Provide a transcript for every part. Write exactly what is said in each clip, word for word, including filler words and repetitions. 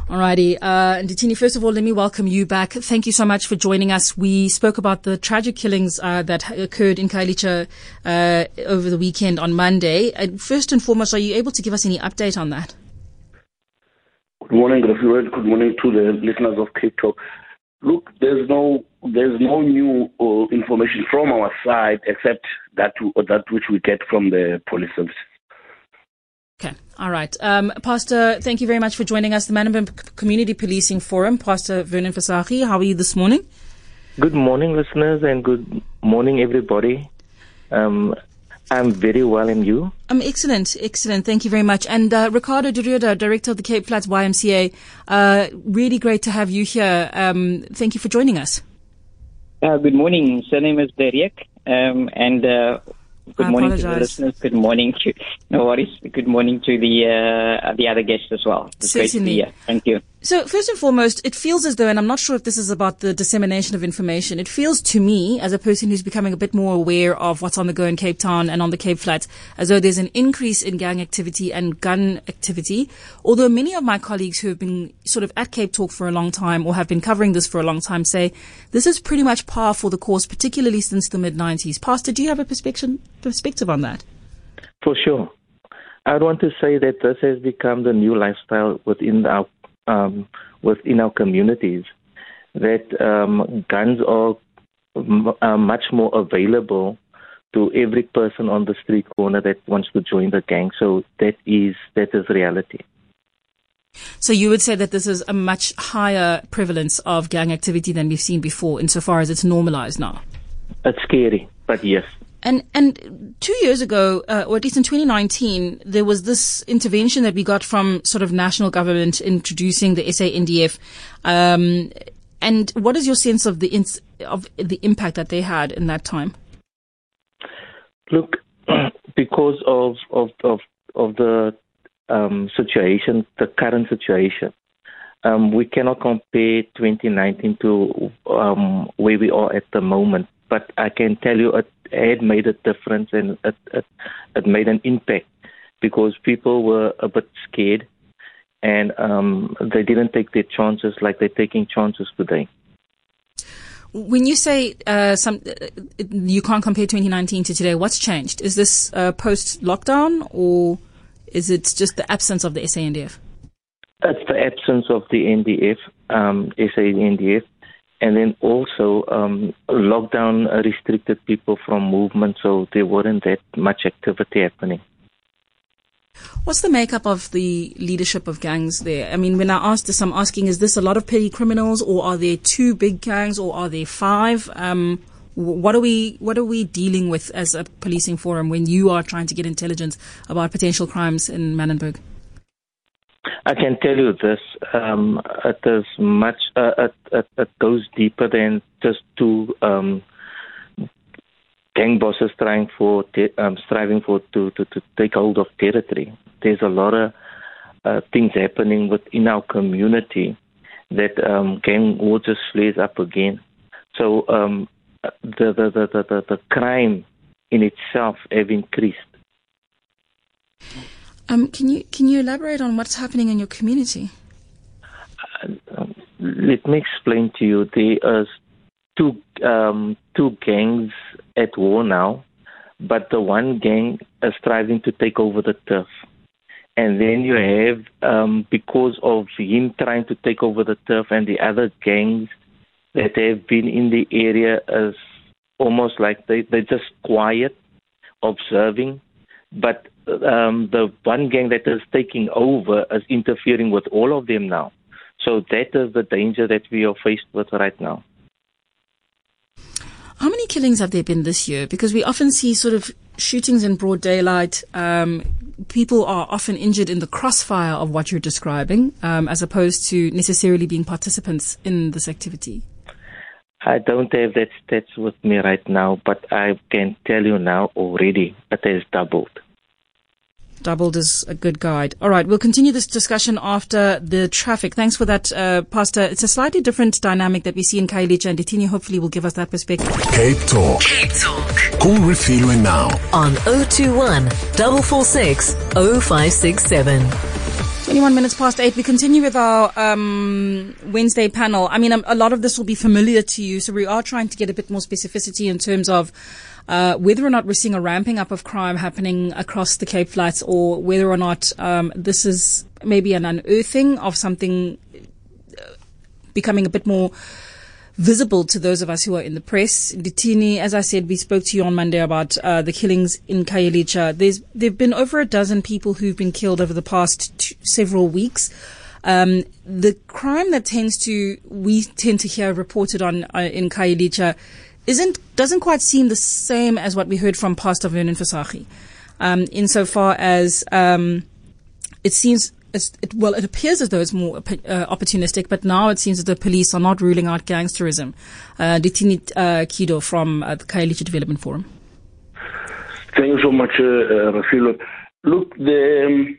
Alrighty, uh, Ndithini, first of all, let me welcome you back. Thank you so much for joining us. We spoke about the tragic killings uh, that occurred in Khayelitsha uh, over the weekend on Monday. Uh, first and foremost, are you able to give us any update on that? Good morning, Rafi. Good morning to the listeners of Cape Talk. Look, there's no there's no new uh, information from our side except that uh, that which we get from the police service. Okay. All right. Um, Pastor, thank you very much for joining us. The Manenberg Community Policing Forum. Pastor Vernon Fasaki, how are you this morning? Good morning, listeners, and good morning, everybody. Um, I'm very well, and you? Um, excellent, excellent. Thank you very much. And uh, Ricardo Durioda, Director of the Cape Flats Y M C A, uh, really great to have you here. Um, thank you for joining us. Uh, good morning. Surname is Deriek, um, and uh, good I morning apologize. to the listeners. Good morning to, no worries. Good morning to the uh, the other guests as well. It's great to be here. Thank you. So first and foremost, it feels as though, and I'm not sure if this is about the dissemination of information, it feels to me, as a person who's becoming a bit more aware of what's on the go in Cape Town and on the Cape Flats, as though there's an increase in gang activity and gun activity. Although many of my colleagues who have been sort of at Cape Talk for a long time or have been covering this for a long time say this is pretty much par for the course, particularly since the mid nineties. Pastor, do you have a perspective, perspective on that? For sure. I would want to say that this has become the new lifestyle within our um, within our communities. That um, guns are, are much more available to every person on the street corner that wants to join the gang. So that is that is reality. So you would say that this is a much higher prevalence of gang activity than we've seen before, insofar as it's normalized now? It's scary, but yes. And and two years ago, uh, or at least in twenty nineteen, there was this intervention that we got from sort of national government introducing the S A N D F. Um, and what is your sense of the ins- of the impact that they had in that time? Look, because of of of, of the um, situation, the current situation, um, we cannot compare twenty nineteen to um, where we are at the moment. But I can tell you it had made a difference, and it, it, it made an impact because people were a bit scared, and um, they didn't take their chances like they're taking chances today. When you say uh, some, uh, you can't compare twenty nineteen to today, what's changed? Is this uh, post-lockdown, or is it just the absence of the S A N D F? It's the absence of the N D F, um, S A N D F. And then also, um, lockdown restricted people from movement, so there wasn't that much activity happening. What's the makeup of the leadership of gangs there? I mean, when I asked this, I'm asking, is this a lot of petty criminals, or are there two big gangs, or are there five? Um, what are we, what are we dealing with as a policing forum when you are trying to get intelligence about potential crimes in Manenberg? I can tell you this, um, it is much, uh, it, it, it goes deeper than just two um, gang bosses trying for, te- um, striving for to, to, to take hold of territory. There's a lot of uh, things happening within our community that um, gang war just flares up again. So um, the, the, the, the, the, the crime in itself have increased. Um, can you can you elaborate on what's happening in your community? Uh, let me explain to you. There are two um, two gangs at war now, but the one gang is striving to take over the turf, and then you have um, because of him trying to take over the turf, and the other gangs that have been in the area is almost like they they're just quiet, observing, but Um, the one gang that is taking over is interfering with all of them now. So that is the danger that we are faced with right now. How many killings have there been this year? Because we often see sort of shootings in broad daylight. Um, people are often injured in the crossfire of what you're describing, um, as opposed to necessarily being participants in this activity. I don't have that stats with me right now, but I can tell you now already it has doubled. Doubled is a good guide. All right, we'll continue this discussion after the traffic. Thanks for that, uh, Pastor. It's a slightly different dynamic that we see in Khayelitsha, and Ndithini hopefully will give us that perspective. Cape Talk. Cape Talk. Call Refilwe now on zero two one, four four six, zero five six seven. twenty-one minutes past eight. We continue with our um, Wednesday panel. I mean, um, a lot of this will be familiar to you, so we are trying to get a bit more specificity in terms of uh, whether or not we're seeing a ramping up of crime happening across the Cape Flats, or whether or not um, this is maybe an unearthing of something becoming a bit more visible to those of us who are in the press. Ditini, as I said, we spoke to you on Monday about uh, the killings in Khayelitsha. There's there've been over a dozen people who've been killed over the past two, several weeks. Um, the crime that tends to we tend to hear reported on uh, in Khayelitsha isn't doesn't quite seem the same as what we heard from Pastor Vernon Fasagi. Um, insofar as um, it seems. It, well, it appears as though it's more uh, opportunistic, but now it seems that the police are not ruling out gangsterism. Uh, Ditini uh, Kido from uh, the Khayelitsha Development Forum. Thank you so much, uh, Rafilo. Look, the um,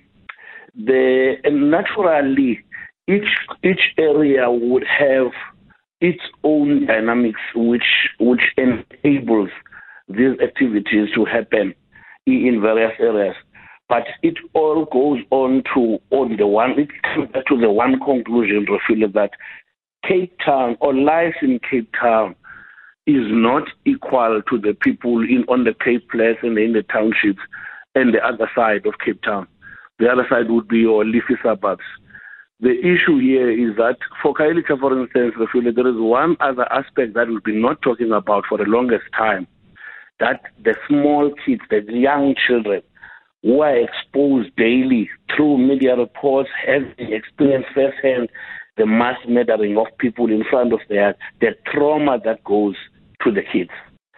the uh, naturally each each area would have its own dynamics, which which enables these activities to happen in various areas. But it all goes on to on the one it comes back to the one conclusion, Rafilo, that Cape Town or life in Cape Town is not equal to the people in on the Cape Flats and in the townships and the other side of Cape Town. The other side would be your leafy suburbs. The issue here is that for Khayelitsha, for instance, Rafilo, there is one other aspect that we've been not talking about for the longest time, that the small kids, the young children, who are exposed daily through media reports, having experienced firsthand the mass murdering of people in front of their the trauma that goes to the kids.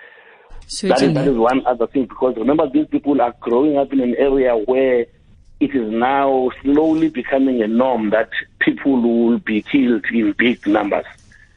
That is, that is one other thing, because remember, these people are growing up in an area where it is now slowly becoming a norm that people will be killed in big numbers.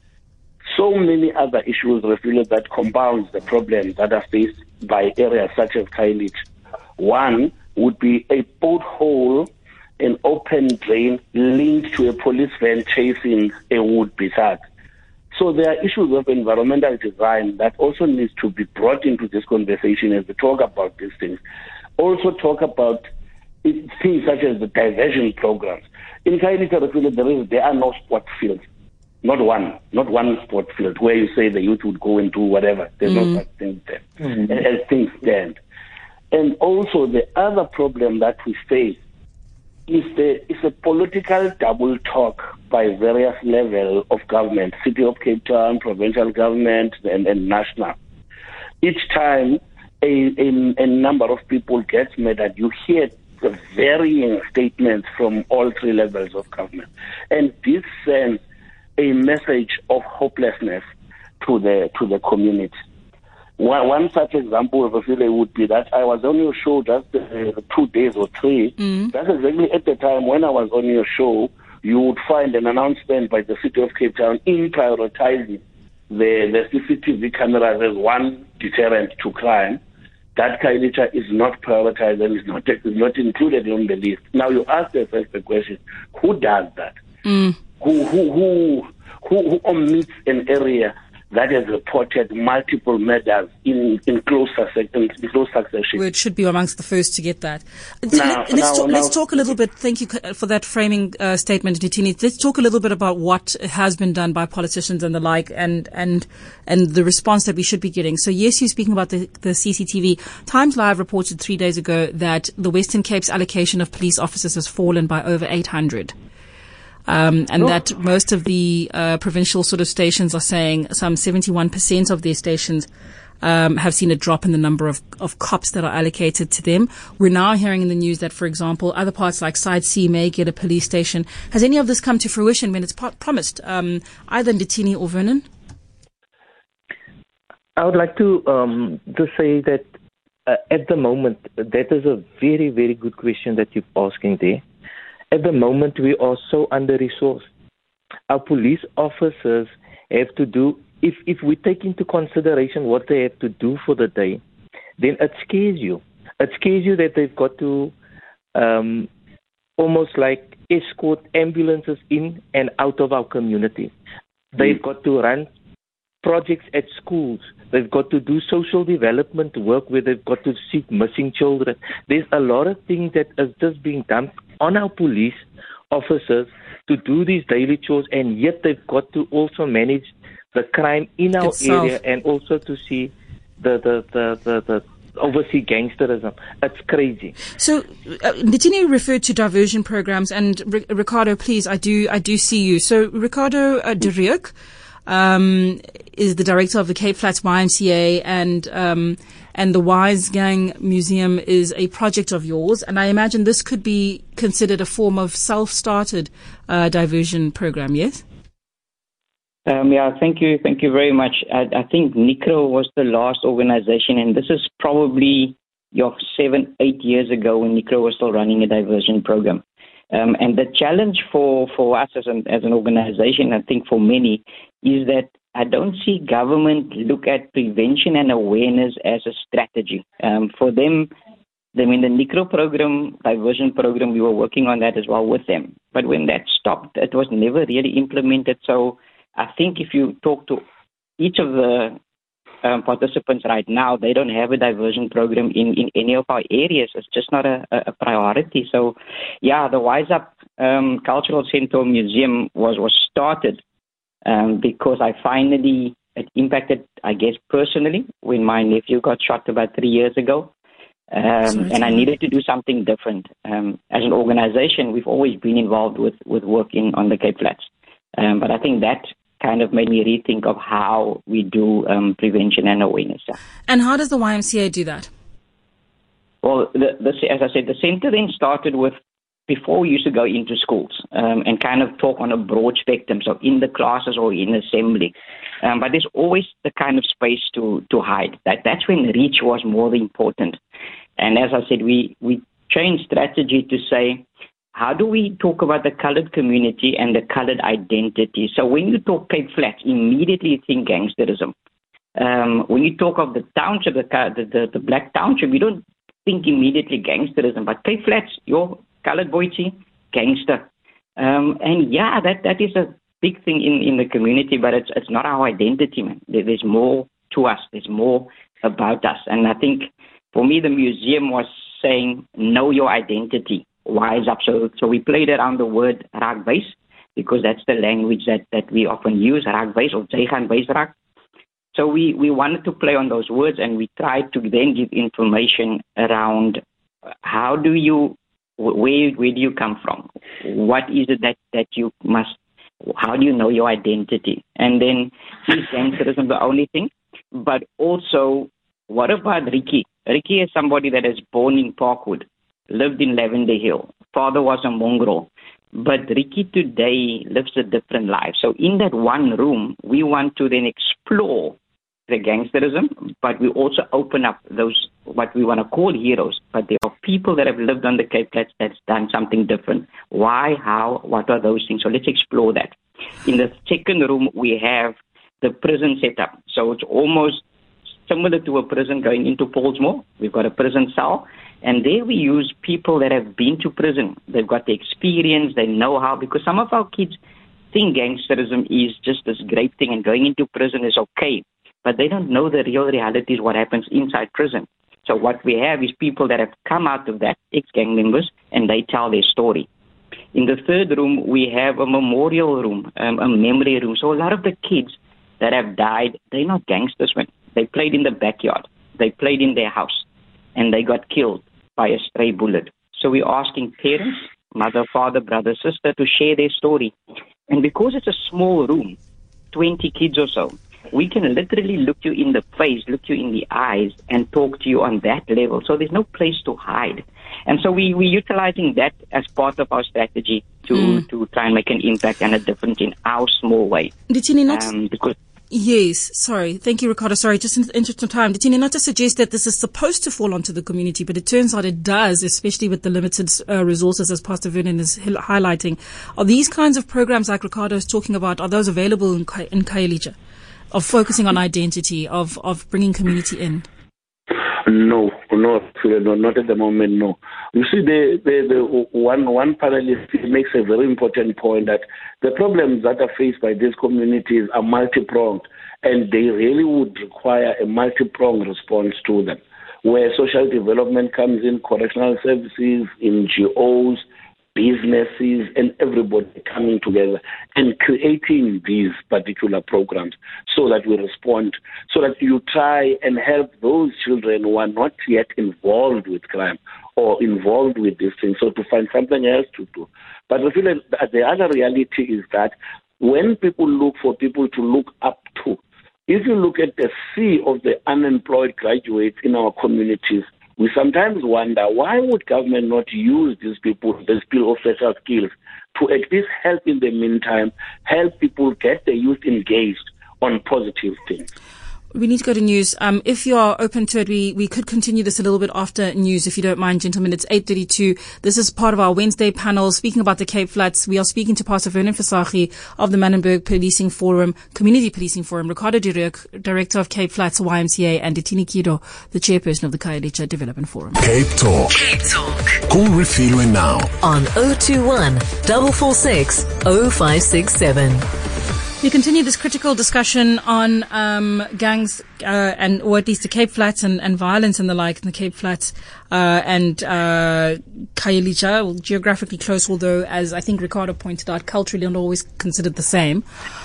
So many other issues, Rafilo, that compounds the problems that are faced by areas such as Khayelitsha. One would be a pothole, an open drain linked to a police van chasing a would-be thug. So there are issues of environmental design that also needs to be brought into this conversation as we talk about these things. Also talk about things such as the diversion programs. In Khayelitsha, there is there are no sport fields. Not one, not one sport field where you say the youth would go and do whatever. There's mm. no such thing there, mm. as things stand. And also the other problem that we face is the is a political double talk by various levels of government, City of Cape Town, provincial government, and, and national. Each time a, a, a number of people gets murdered, you hear the varying statements from all three levels of government. And this sends a message of hopelessness to the to the community. One, one such example of a feeling would be that I was on your show just uh, two days or three. Mm. That's exactly at the time when I was on your show, you would find an announcement by the City of Cape Town in prioritizing the, the C C T V cameras as one deterrent to crime. That Khayelitsha is not prioritized and is not, is not included on the list. Now you ask yourself the question, who does that? Mm. Who, who, who, who, who omits an area that has reported multiple murders in, in, close, in close succession? Well, it should be amongst the first to get that. Now, let's, now, talk, now, let's talk a little bit, thank you for that framing uh, statement, Ditini. Let's talk a little bit about what has been done by politicians and the like, and and and the response that we should be getting. So yes, you're speaking about the, the C C T V. Times Live reported three days ago that the Western Cape's allocation of police officers has fallen by over eight hundred. Um, and oh. that most of the uh, provincial sort of stations are saying some seventy-one percent of their stations um, have seen a drop in the number of, of cops that are allocated to them. We're now hearing in the news that, for example, other parts like Side C may get a police station. Has any of this come to fruition when it's po- promised, um, either Ditini or Vernon? I would like to um, to say that uh, at the moment, that is a very, very good question that you're asking there. At the moment, we are so under-resourced. Our police officers have to do, if, if we take into consideration what they have to do for the day, then it scares you. It scares you that they've got to um, almost like escort ambulances in and out of our community. They've got to run projects at schools. They've got to do social development work where they've got to seek missing children. There's a lot of things that is just being done on our police officers to do these daily chores, and yet they've got to also manage the crime in our Itself. area and also to see the the the the, the oversee gangsterism. It's crazy. So, uh, Nditini referred to diversion programs, and R- Ricardo, please, I do, I do see you. So, Ricardo uh, de Reuck, um, is the director of the Cape Flats Y M C A, and um, and the Wise Gang Museum is a project of yours. And I imagine this could be considered a form of self-started uh, diversion program. Yes. Um, yeah, thank you. Thank you very much. I, I think NICRO was the last organization, and this is probably your seven, eight years ago when NICRO was still running a diversion program. Um, and the challenge for, for us as an, as an organization, I think for many, is that I don't see government look at prevention and awareness as a strategy. Um, for them, I mean, the NICRO program, diversion program, we were working on that as well with them. But when that stopped, it was never really implemented. So I think if you talk to each of the um, participants right now, they don't have a diversion program in, in any of our areas. It's just not a, a priority. So, yeah, the Wise Up um, Cultural Center Museum was, was started um, because I finally, it impacted, I guess, personally when my nephew got shot about three years ago. Um, and I needed to do something different. Um, as an organization, we've always been involved with, with work in, on the Cape Flats. Um, but I think that kind of made me rethink of how we do um, prevention and awareness. And how does the Y M C A do that? Well, the, the, as I said, the center then started with, before we used to go into schools um, and kind of talk on a broad spectrum, so in the classes or in assembly. Um, but there's always the kind of space to, to hide. That That's when reach was more important. And as I said, we, we changed strategy to say, how do we talk about the colored community and the colored identity? So when you talk Cape Flats, immediately you think gangsterism. Um, when you talk of the township, the, the, the, the black township, you don't think immediately gangsterism. But Cape Flats, your colored boycie, gangster. Um, and yeah, that, that is a big thing in, in the community, but it's it's not our identity, man. There, there's more to us. There's more about us. And I think for me, the museum was saying, know your identity. Wise Up. So, so we played around the word raakbase because that's the language that, that we often use, raakbase or jy gaan wys raak. So we, we wanted to play on those words, and we tried to then give information around how do you, where where do you come from? What is it that, that you must, how do you know your identity? And then is gangsterism the only thing? But also, what about Ricky? Ricky is somebody that is born in Parkwood, lived in Lavender Hill. Father was a mongrel. But Ricky today lives a different life. So in that one room, we want to then explore the gangsterism, but we also open up those, what we want to call heroes. But there are people that have lived on the Cape Flats that's done something different. Why, how, what are those things? So let's explore that. In the second room, we have the prison setup. So it's almost similar to a prison going into Paulsmoor. We've got a prison cell. And there we use people that have been to prison. They've got the experience, they know how, because some of our kids think gangsterism is just this great thing and going into prison is okay. But they don't know the real reality is what happens inside prison. So what we have is people that have come out of that, ex-gang members, and they tell their story. In the third room, we have a memorial room, um, a memory room. So a lot of the kids that have died, they're not gangsters, man. They played in the backyard. They played in their house. And they got killed by a stray bullet. So we're asking parents, mother, father, brother, sister, to share their story. And because it's a small room, twenty kids or so, we can literally look you in the face, look you in the eyes, and talk to you on that level. So there's no place to hide. And so we, we're utilizing that as part of our strategy to, mm. to try and make an impact and a difference in our small way. Did you not? Um, because Yes, sorry. Thank you, Ricardo. Sorry, just in the interest of time. Did you not to suggest that this is supposed to fall onto the community, but it turns out it does, especially with the limited uh, resources, as Pastor Vernon is highlighting. Are these kinds of programs like Ricardo is talking about, are those available in, in Khayelitsha, of focusing on identity, of, of bringing community in? No, no, no, not at the moment, no. You see, the, the, the one, one panelist makes a very important point that the problems that are faced by these communities are multi-pronged, and they really would require a multi-pronged response to them, where social development comes in, correctional services, N G Os, businesses, and everybody coming together and creating these particular programs so that we respond, so that you try and help those children who are not yet involved with crime or involved with these things, so to find something else to do. But I feel like the other reality is that when people look for people to look up to, if you look at the sea of the unemployed graduates in our communities, we sometimes wonder, why would government not use these people, the skill of special skills, to at least help in the meantime, help people get the youth engaged on positive things? We need to go to news. Um, if you are open to it, we, we could continue this a little bit after news, if you don't mind, gentlemen. It's eight thirty-two. This is part of our Wednesday panel speaking about the Cape Flats. We are speaking to Pastor Vernon Visagie of the Manenberg Policing Forum, Community Policing Forum, Ricardo de Reuck, Director of Cape Flats Y M C A, and Ditini Kido, the Chairperson of the Khayelitsha Development Forum. Cape Talk. Cape Talk. Call Refilwe now On zero two one, four four six, zero five six seven. We continue this critical discussion on um, gangs uh, and, or at least the Cape Flats and, and violence and the like in the Cape Flats uh, and uh, Khayelitsha, well, geographically close, although, as I think Ricardo pointed out, culturally not always considered the same.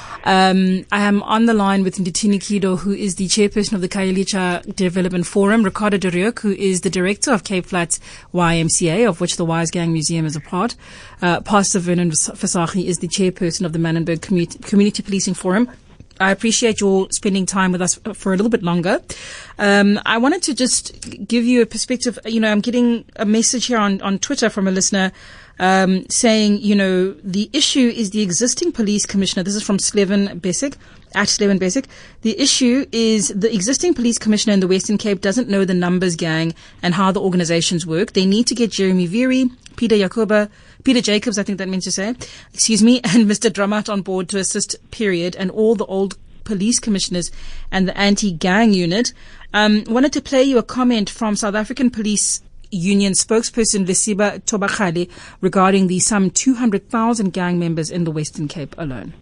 Um, I am on the line with Ditini Kido, who is the chairperson of the Khayelitsha Development Forum, Ricardo de Reuck, who is the director of Cape Flats Y M C A, of which the Wise Gang Museum is a part. Uh, Pastor Vernon Visagie is the chairperson of the Manenberg Commu- Community Policing Forum. I appreciate your spending time with us for a little bit longer. Um, I wanted to just give you a perspective. You know, I'm getting a message here on, on Twitter from a listener um, saying, you know, the issue is the existing police commissioner. This is from Slevin Besic, at Slevin Besic. The issue is the existing police commissioner in the Western Cape doesn't know the numbers gang and how the organizations work. They need to get Jeremy Veery, Peter Jacoba, Peter Jacobs, I think that means to say, excuse me, and Mister Drummond on board to assist, period, and all the old police commissioners and the anti-gang unit. Um, wanted to play you a comment from South African Police Union spokesperson Lesiba Tobakhale regarding the some two hundred thousand gang members in the Western Cape alone.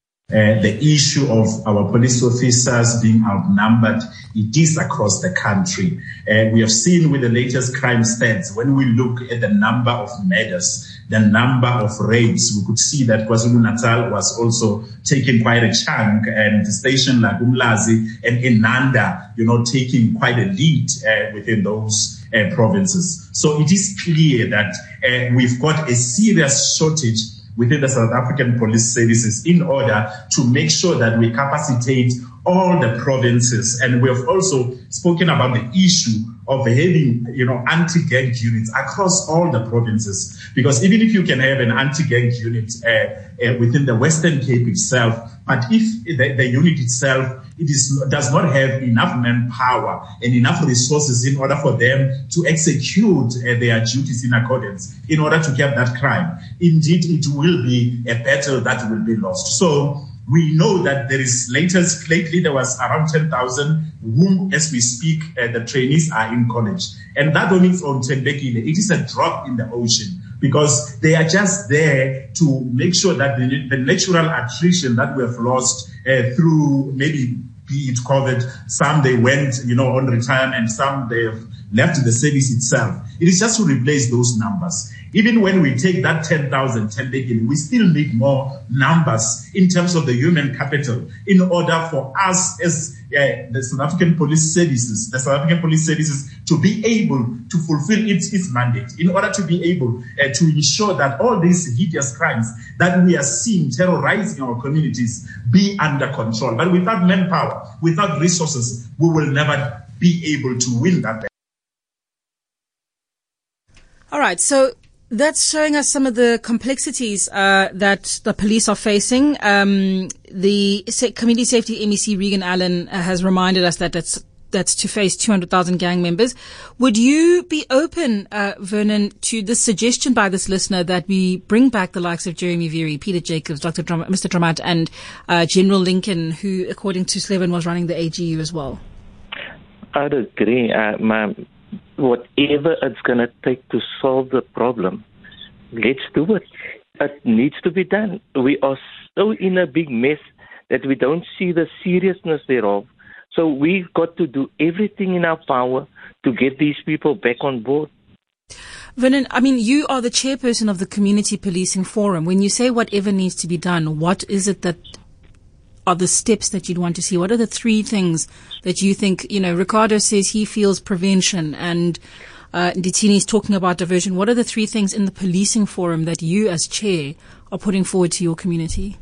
Uh, the issue of our police officers being outnumbered, it is across the country. And uh, we have seen with the latest crime stats, when we look at the number of murders, the number of rapes, we could see that KwaZulu-Natal was also taking quite a chunk, and the station like Umlazi and Inanda, you know, taking quite a lead uh, within those uh, provinces. So it is clear that uh, we've got a serious shortage within the South African police services in order to make sure that we capacitate all the provinces. And we have also spoken about the issue of having, you know, anti-gang units across all the provinces. Because even if you can have an anti-gang unit uh, uh, within the Western Cape itself, but if the, the unit itself it is, does not have enough manpower and enough resources in order for them to execute uh, their duties in accordance, in order to curb that crime, indeed it will be a battle that will be lost. So we know that there is latest, lately there was around ten thousand whom, as we speak, uh, the trainees are in college. And that on its own, it is a drop in the ocean, because they are just there to make sure that the, the natural attrition that we have lost uh, through maybe be it COVID, some they went, you know, on retirement, some they have left the service itself. It is just to replace those numbers. Even when we take that ten thousand, we still need more numbers in terms of the human capital in order for us as uh, the South African Police Services, the South African Police Services to be able to fulfill its, its mandate, in order to be able uh, to ensure that all these hideous crimes that we are seeing terrorizing our communities be under control. But without manpower, without resources, we will never be able to win that battle. All right, so that's showing us some of the complexities uh, that the police are facing. Um, the Community Safety M E C, Regan Allen, uh, has reminded us that that's that's to face two hundred thousand gang members. Would you be open, uh, Vernon, to this suggestion by this listener that we bring back the likes of Jeremy Veery, Peter Jacobs, Doctor Drum- Mister Drummond, and uh, General Lincoln, who, according to Slevin, was running the A G U as well? I'd agree, uh, ma'am. Whatever it's going to take to solve the problem, let's do it. It needs to be done. We are so in a big mess that we don't see the seriousness thereof. So we've got to do everything in our power to get these people back on board. Vernon, I mean, you are the chairperson of the Community Policing Forum. When you say whatever needs to be done, what is it that are the steps that you'd want to see? What are the three things that you think, you know, Ricardo says he feels prevention and uh, Nditini is talking about diversion. What are the three things in the policing forum that you as chair are putting forward to your community?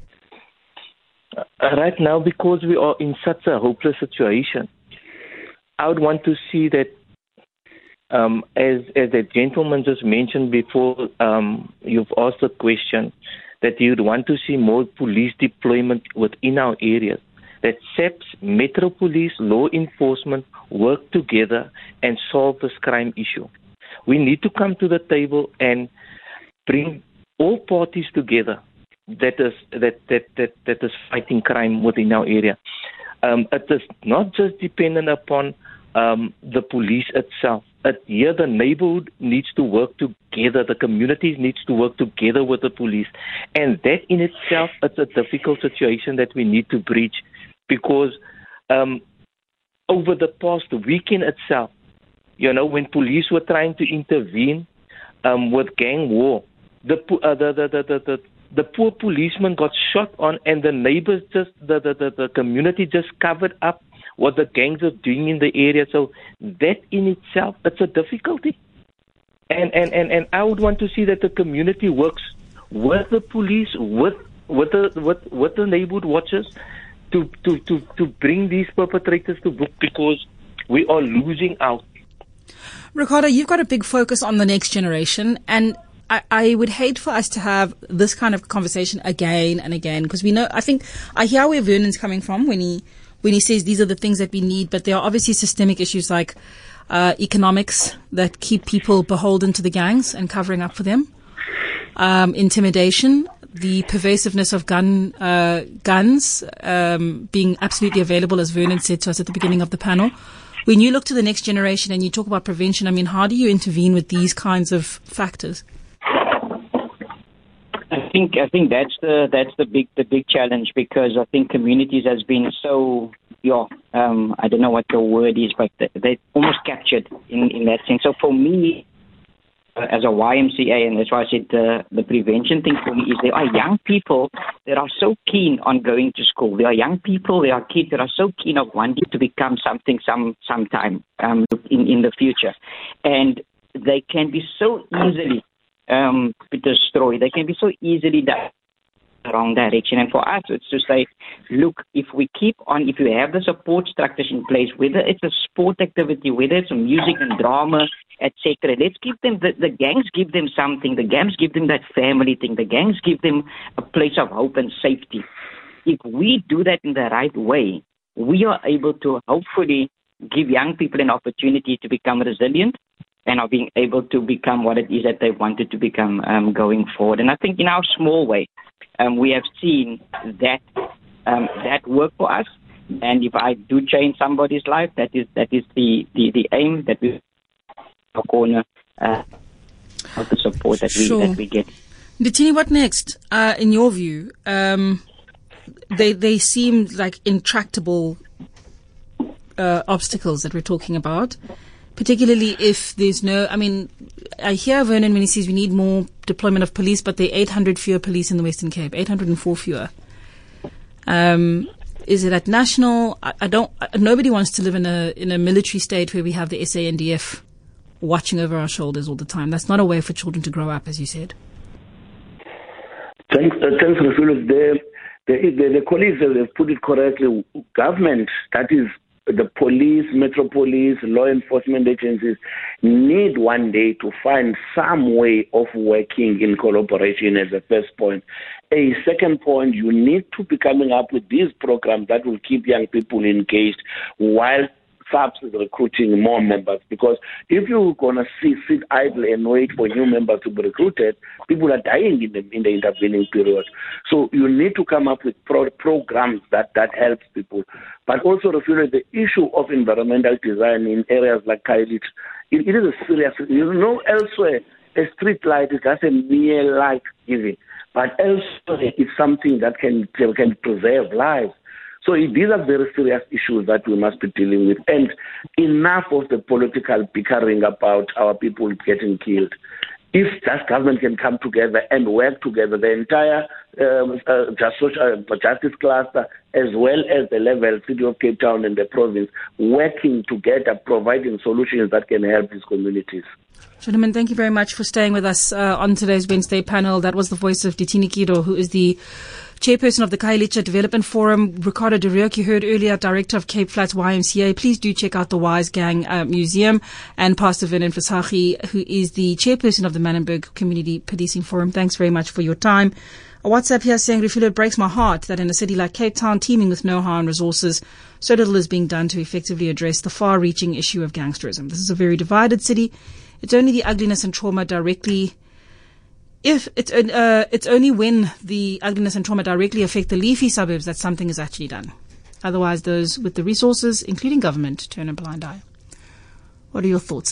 Uh, right now, because we are in such a hopeless situation, I would want to see that, um, as as the gentleman just mentioned before, um, you've asked a question, that you'd want to see more police deployment within our areas, that SAPS, Metro Police, law enforcement work together and solve this crime issue. We need to come to the table and bring all parties together that is that that that, that is fighting crime within our area. Um, it is not just dependent upon um, the police itself. It, here, the neighborhood needs to work together. The communities needs to work together with the police, and that in itself, it's a difficult situation that we need to breach, because um, over the past weekend itself, you know, when police were trying to intervene um, with gang war, the, uh, the, the, the, the, the The poor policeman got shot on, and the neighbors just, the, the, the, the community just covered up what the gangs are doing in the area. So that in itself, it's a difficulty. And, and, and, and I would want to see that the community works with the police, with with the with, with the neighborhood watchers to, to, to, to bring these perpetrators to book, because we are losing out. Ricardo, you've got a big focus on the next generation, and I, I would hate for us to have this kind of conversation again and again, because we know, I think, I hear where Vernon's coming from when he, when he says these are the things that we need, but there are obviously systemic issues like, uh, economics that keep people beholden to the gangs and covering up for them. Um, intimidation, the pervasiveness of gun, uh, guns, um, being absolutely available, as Vernon said to us at the beginning of the panel. When you look to the next generation and you talk about prevention, I mean, how do you intervene with these kinds of factors? I think I think that's the that's the big the big challenge, because I think communities has been so yeah um, I don't know what the word is, but they, they almost captured in, in that sense. So for me, uh, as a Y M C A, and that's why I said the the prevention thing for me is there are young people that are so keen on going to school. There are young people, there are kids that are so keen of wanting to become something some sometime um, in in the future, and they can be so easily um, destroyed. They can be so easily done the wrong direction. And for us, it's to say, look, if we keep on, if you have the support structures in place, whether it's a sport activity, whether it's a music and drama, et cetera, let's give them, the, the gangs give them something. The gangs give them that family thing. The gangs give them a place of hope and safety. If we do that in the right way, we are able to hopefully give young people an opportunity to become resilient and are being able to become what it is that they wanted to become um, going forward. And I think in our small way, um, we have seen that um, that work for us. And if I do change somebody's life, that is that is the, the, the aim that we our corner uh, of the support that we sure. that we get. Nditini, what next? Uh, in your view, um, they they seem like intractable uh, obstacles that we're talking about. Particularly if there's no, I mean, I hear Vernon when he says we need more deployment of police, but there are eight hundred fewer police in the Western Cape, eight hundred four fewer. Um, is it at national? I, I don't, I, nobody wants to live in a, in a military state where we have the S A N D F watching over our shoulders all the time. That's not a way for children to grow up, as you said. Thanks, uh, thanks, Rasul. The, the, the, the colleagues have put it correctly. Government, that is, the police, metropolis, law enforcement agencies need one day to find some way of working in collaboration as a first point. A second point, you need to be coming up with these programs that will keep young people engaged while SAPS is recruiting more members, because if you're going to see, sit idle and wait for new members to be recruited, people are dying in the, in the intervening period. So you need to come up with pro- programs that, that help people. But also, refer the issue of environmental design in areas like Khayelitsha, it, it is a serious, you know, elsewhere, a street light is just a mere light giving. But elsewhere, it's something that can, can preserve lives. So these are very serious issues that we must be dealing with. And enough of the political bickering about our people getting killed. If that government can come together and work together, the entire um, uh, just social, uh, justice cluster, as well as the level city of Cape Town and the province, working together, providing solutions that can help these communities. Gentlemen, thank you very much for staying with us uh, on today's Wednesday panel. That was the voice of Ditini Kido, who is the chairperson of the Khayelitsha Development Forum. Ricardo de Reuck, you heard earlier, director of Cape Flats Y M C A. Please do check out the Wise Gang uh, Museum. And Pastor Vernon Fasachi, who is the chairperson of the Manenberg Community Policing Forum. Thanks very much for your time. A WhatsApp here saying, Refilo, it breaks my heart that in a city like Cape Town, teeming with know-how and resources, so little is being done to effectively address the far-reaching issue of gangsterism. This is a very divided city. It's only the ugliness and trauma directly If it's uh, it's only when the ugliness and trauma directly affect the leafy suburbs that something is actually done. Otherwise, those with the resources, including government, turn a blind eye. What are your thoughts?